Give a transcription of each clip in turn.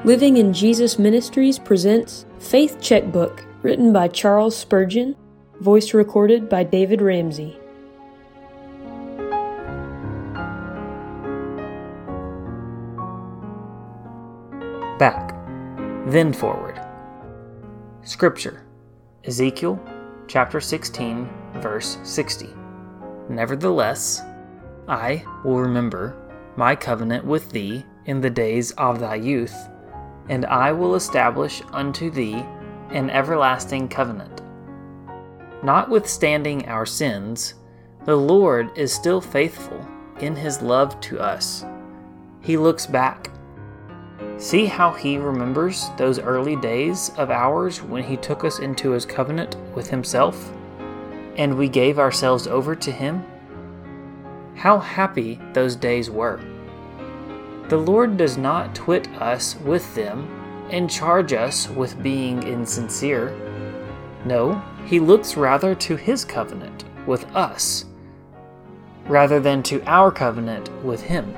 Living in Jesus Ministries presents Faith Checkbook, written by Charles Spurgeon, voice recorded by David Ramsey. Back, then forward. Scripture, Ezekiel chapter 16, verse 60. Nevertheless, I will remember my covenant with thee in the days of thy youth, and I will establish unto thee an everlasting covenant. Notwithstanding our sins, the Lord is still faithful in his love to us. He looks back. See how he remembers those early days of ours when he took us into his covenant with himself, and we gave ourselves over to him? How happy those days were. The Lord does not twit us with them and charge us with being insincere. No, he looks rather to his covenant with us, rather than to our covenant with him.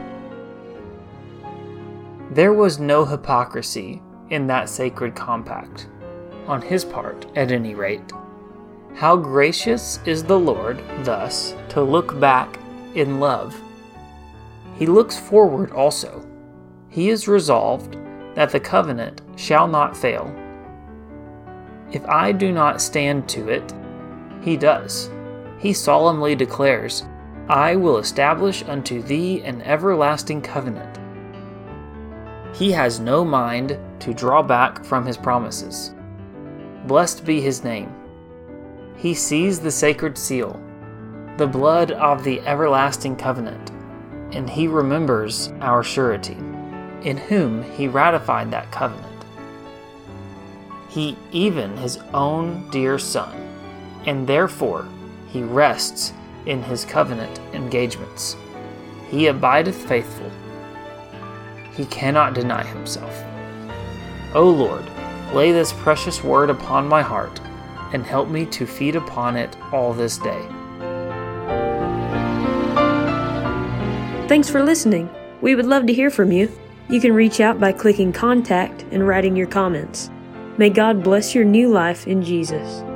There was no hypocrisy in that sacred compact, on his part at any rate. How gracious is the Lord thus to look back in love. He looks forward also. He is resolved that the covenant shall not fail. If I do not stand to it, he does. He solemnly declares, I will establish unto thee an everlasting covenant. He has no mind to draw back from his promises. Blessed be his name. He sees the sacred seal, the blood of the everlasting covenant, and he remembers our surety, in whom he ratified that covenant. He even his own dear Son, and therefore he rests in his covenant engagements. He abideth faithful. He cannot deny himself. O Lord, lay this precious word upon my heart, and help me to feed upon it all this day. Thanks for listening. We would love to hear from you. You can reach out by clicking Contact and writing your comments. May God bless your new life in Jesus.